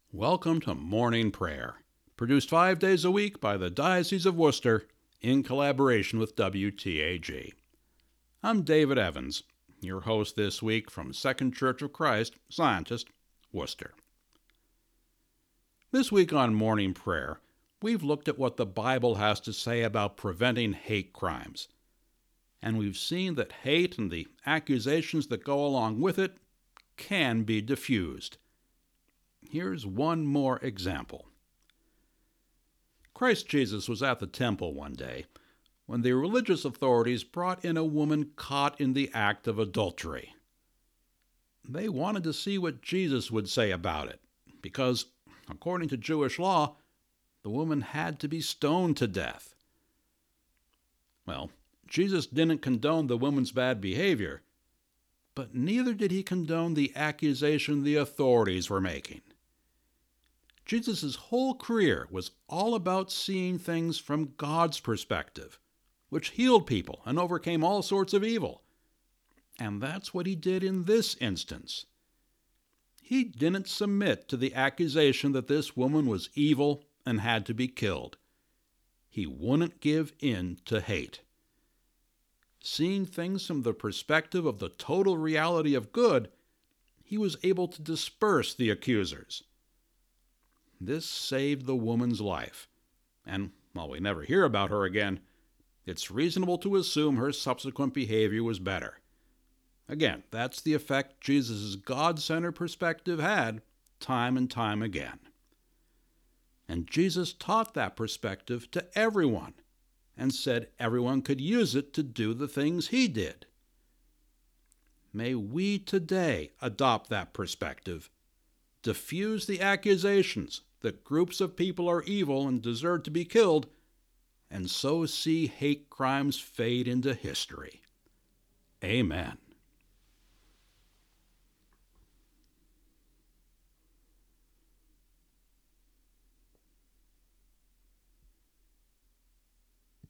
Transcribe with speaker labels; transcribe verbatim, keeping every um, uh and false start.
Speaker 1: Welcome to Morning Prayer, produced five days a week by the Diocese of Worcester in collaboration with W T A G. I'm David Evans, your host this week from Second Church of Christ, Scientist, Worcester. This week on Morning Prayer, we've looked at what the Bible has to say about preventing hate crimes. And we've seen that hate and the accusations that go along with it can be diffused. Here's one more example. Christ Jesus was at the temple one day when the religious authorities brought in a woman caught in the act of adultery. They wanted to see what Jesus would say about it, because, according to Jewish law, the woman had to be stoned to death. Well, Jesus didn't condone the woman's bad behavior, but neither did he condone the accusation the authorities were making. Jesus' whole career was all about seeing things from God's perspective, which healed people and overcame all sorts of evil. And that's what he did in this instance. He didn't submit to the accusation that this woman was evil and had to be killed. He wouldn't give in to hate. Seeing things from the perspective of the total reality of good, he was able to disperse the accusers. This saved the woman's life, and while we never hear about her again, it's reasonable to assume her subsequent behavior was better. Again, that's the effect Jesus' God-centered perspective had time and time again. And Jesus taught that perspective to everyone, and said everyone could use it to do the things he did. May we today adopt that perspective, diffuse the accusations that groups of people are evil and deserve to be killed, and so see hate crimes fade into history. Amen.